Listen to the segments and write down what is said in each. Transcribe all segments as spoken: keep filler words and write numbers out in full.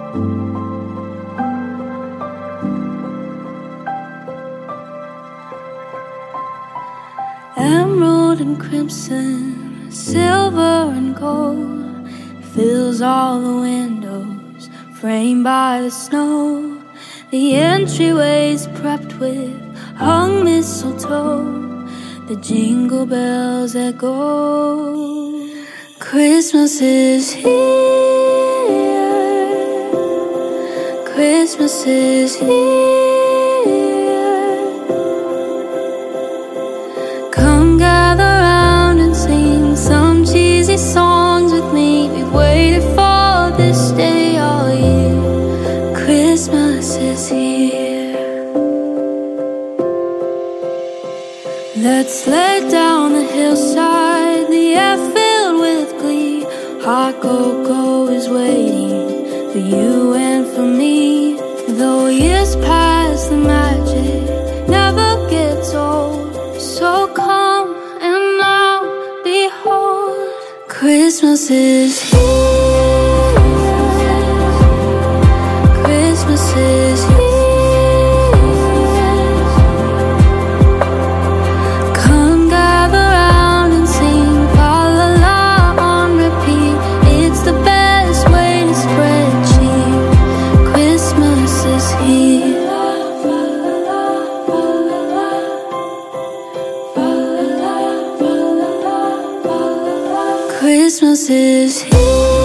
Emerald and crimson, silver and gold, fills all the windows, framed by the snow. The entryways prepped with hung mistletoe, the jingle bells echo. Christmas is here, Christmas is here. Come gather round and sing some cheesy songs with me. We've waited for this day all year. Christmas is here. Let's lay down the hillside, the air filled with glee. Hot cocoa is waiting for you and for me. Though years pass, the magic never gets old. So come and now behold, Christmas is here, Christmas is here. Come gather round and sing fa la la on repeat. It's the best way to spread cheer. Christmas is here. Christmas is here,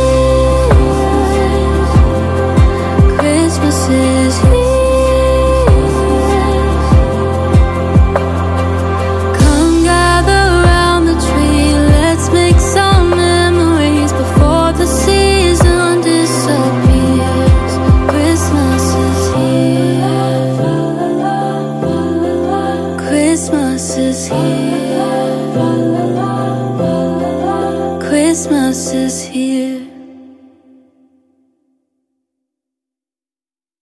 Christmas is here. Come gather around the tree, let's make some memories before the season disappears. Christmas is here, Christmas is here. Christmas is here.